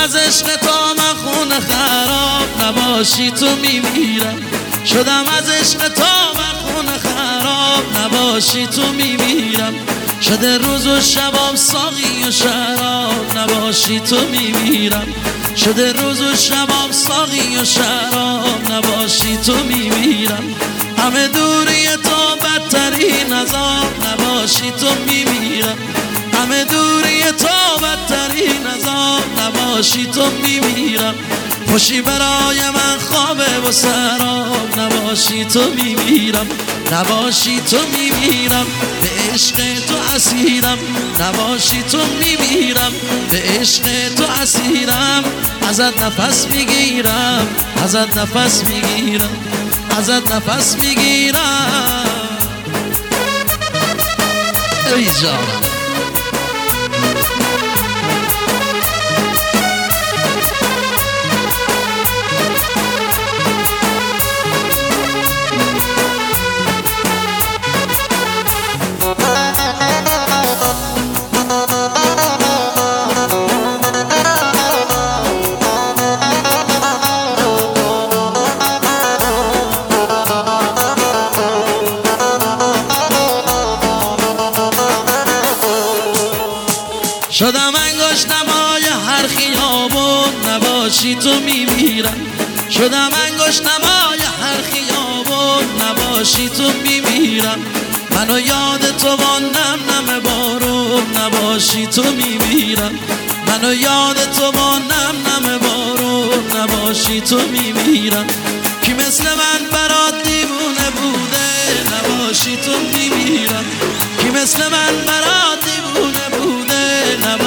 از عشق تا من خون خراب نباشی تو میمیرم. شدم از عشق تا من خون خراب نباشی تو میمیرم. شده روز و شبام ساقی و شراب نباشی تو میمیرم. شده روز و شبام ساقی و شراب نباشی تو میمیرم. همه دوری تو بدترین عذاب نباشی تو میمیرم. همه دوری تو بدترین عذاب نباشی تو میمیرم. خوشی برای من خوابه و سراب نباشی تو میمیرم. نباشی تو میمیرم. به عشق تو اسیرم نباشی تو میمیرم. به عشق تو اسیرم. ازت نفس میگیرم. ازت نفس میگیرم. ازت نفس میگیرم. ای جانم شدم انگشت نمای هر خیابون نباشی تو میمیرم. شدم انگشت نمای هر خیابون نباشی تو میمیرم. منو یاد تو با نم نم بارون نباشی تو میمیرم. منو یاد تو با نم نم بارون نباشی تو میمیرم. کی مثل من برات دیوونه بوده نباشی تو میمیرم. کی مثل من برات